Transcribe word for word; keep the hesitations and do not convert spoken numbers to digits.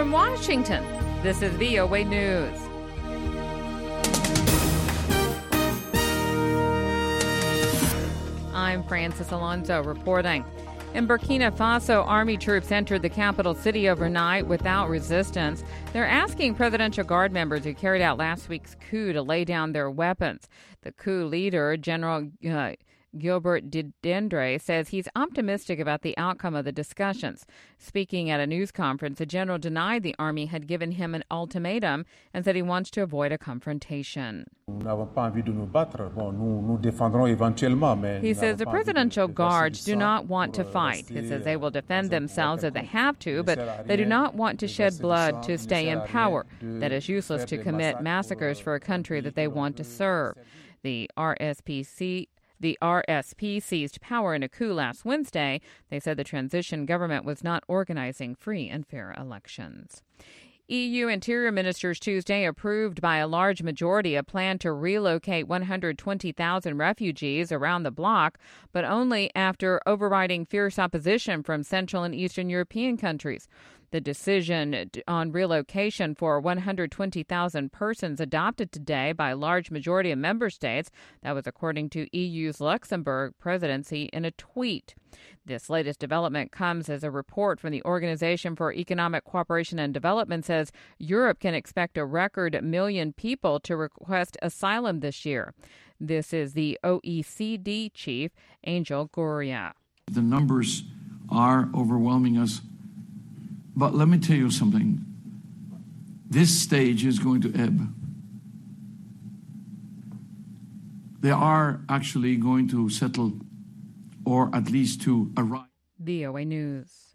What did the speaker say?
From Washington, this is V O A News. I'm Francis Alonso reporting. In Burkina Faso, army troops entered the capital city overnight without resistance. They're asking Presidential Guard members who carried out last week's coup to lay down their weapons. The coup leader, General uh, Gilbert Diendéré, says he's optimistic about the outcome of the discussions. Speaking at a news conference, the general denied the army had given him an ultimatum and said he wants to avoid a confrontation. He says the Presidential Guards do not want to fight. He says they will defend themselves if they have to, but they do not want to shed blood to stay in power. That is useless to commit massacres for a country that they want to serve. The R S P C The R S P seized power in a coup last Wednesday. They said the transition government was not organizing free and fair elections. E U Interior Ministers Tuesday approved by a large majority a plan to relocate one hundred twenty thousand refugees around the bloc, but only after overriding fierce opposition from Central and Eastern European countries. The decision on relocation for one hundred twenty thousand persons adopted today by a large majority of member states. That was according to E U's Luxembourg presidency in a tweet. This latest development comes as a report from the Organization for Economic Cooperation and Development says Europe can expect a record million people to request asylum this year. This is the O E C D chief, Angel Gurria. The numbers are overwhelming us. But let me tell you something. This stage is going to ebb. They are actually going to settle, or at least to arrive. V O A News.